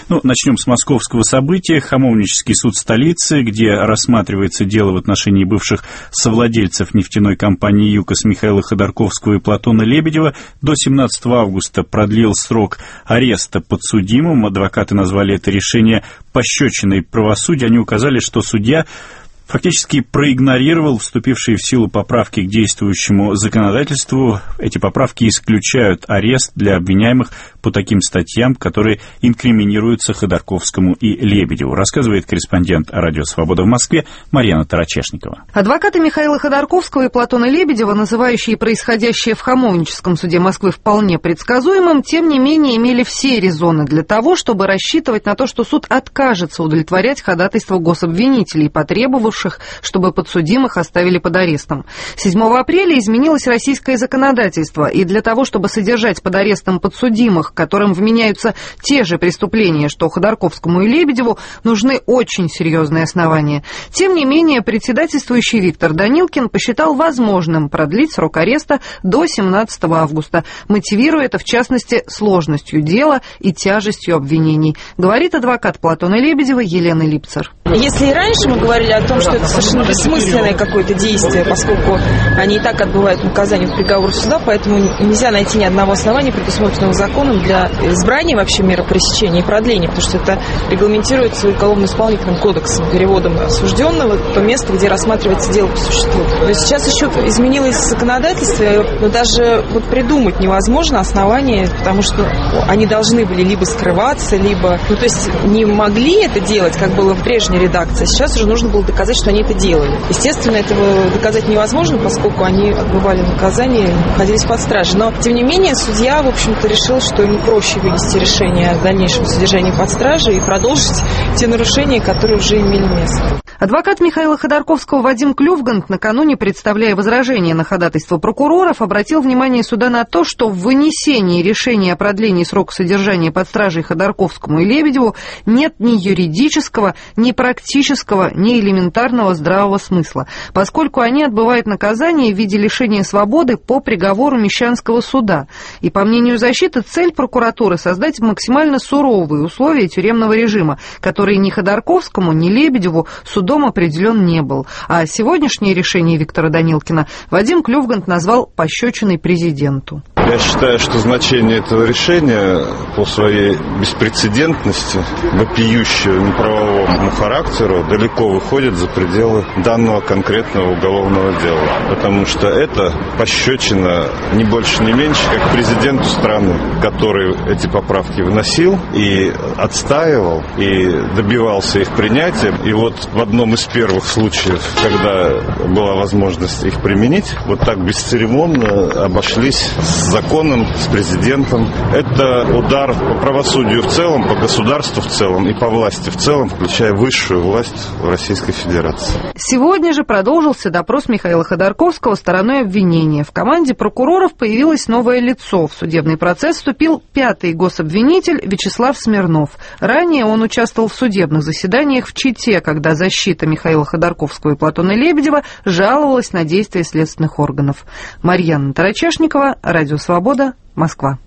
Начнем с московского события. Хамовнический суд столицы, где рассматривается дело в отношении бывших совладельцев нефтяной компании «ЮКОС» Михаила Ходорковского и Платона Лебедева, до 17 августа продлил срок ареста подсудимым. Адвокаты назвали это решение пощечиной правосудия. Они указали, что судья фактически проигнорировал вступившие в силу поправки к действующему законодательству. Эти поправки исключают арест для обвиняемых по таким статьям, которые инкриминируются Ходорковскому и Лебедеву, рассказывает корреспондент «Радио Свобода» в Москве Марьяна Тарачешникова. Адвокаты Михаила Ходорковского и Платона Лебедева, называющие происходящее в Хамовническом суде Москвы вполне предсказуемым, тем не менее имели все резоны для того, чтобы рассчитывать на то, что суд откажется удовлетворять ходатайство гособвинителей, потребовавших, чтобы подсудимых оставили под арестом. 7 апреля изменилось российское законодательство, и для того, чтобы содержать под арестом подсудимых, которым вменяются те же преступления, что Ходорковскому и Лебедеву, нужны очень серьезные основания. Тем не менее, председательствующий Виктор Данилкин посчитал возможным продлить срок ареста до 17 августа, мотивируя это, в частности, сложностью дела и тяжестью обвинений, говорит адвокат Платона Лебедева Елена Липцер. Если и раньше мы говорили о том, что это совершенно бессмысленное какое-то действие, поскольку они и так отбывают наказание в приговоре суда, поэтому нельзя найти ни одного основания, предусмотренного законом, для избрания вообще меры пресечения и продления, потому что это регламентируется уголовно-исполнительным кодексом, переводом осужденного в то место, где рассматривается дело по существу. Но сейчас еще изменилось законодательство, но даже придумать невозможно основания, потому что они должны были либо скрываться, либо... то есть не могли это делать, как было в прежней редакции. Сейчас уже нужно было доказать, что они это делали. Естественно, этого доказать невозможно, поскольку они отбывали наказание, находились под стражей. Но, тем не менее, судья, в общем-то, решил, что ему проще вынести решение о дальнейшем содержании под стражей и продолжить те нарушения, которые уже имели место. Адвокат Михаила Ходорковского Вадим Клювгант, накануне представляя возражение на ходатайство прокуроров, обратил внимание суда на то, что в вынесении решения о продлении срока содержания под стражей Ходорковскому и Лебедеву нет ни юридического, ни практического, ни элементарного здравого смысла, поскольку они отбывают наказание в виде лишения свободы по приговору Мещанского суда. И, по мнению защиты, цель прокуратуры — создать максимально суровые условия тюремного режима, который ни Ходорковскому, ни Лебедеву судом определен не был. А сегодняшнее решение Виктора Данилкина Вадим Клювгант назвал пощечиной президенту. Я считаю, что значение этого решения по своей беспрецедентности, вопиющему правовому характеру, далеко выходит за пределы данного конкретного уголовного дела. Потому что это пощечина не больше, не меньше, как президенту страны, который эти поправки вносил и отстаивал, и добивался их принятия. И в одном из первых случаев, когда была возможность их применить, так бесцеремонно обошлись с законом, с президентом. Это удар по правосудию в целом, по государству в целом и по власти в целом, включая высшую власть в Российской Федерации. Сегодня же продолжился допрос Михаила Ходорковского стороной обвинения. В команде прокуроров появилось новое лицо. В судебный процесс вступил 5-й гособвинитель Вячеслав Смирнов. Ранее он участвовал в судебных заседаниях в Чите, когда защита Михаила Ходорковского и Платона Лебедева жаловалась на действия следственных органов. Марьяна Тарачешникова, Радио Свобода, Москва.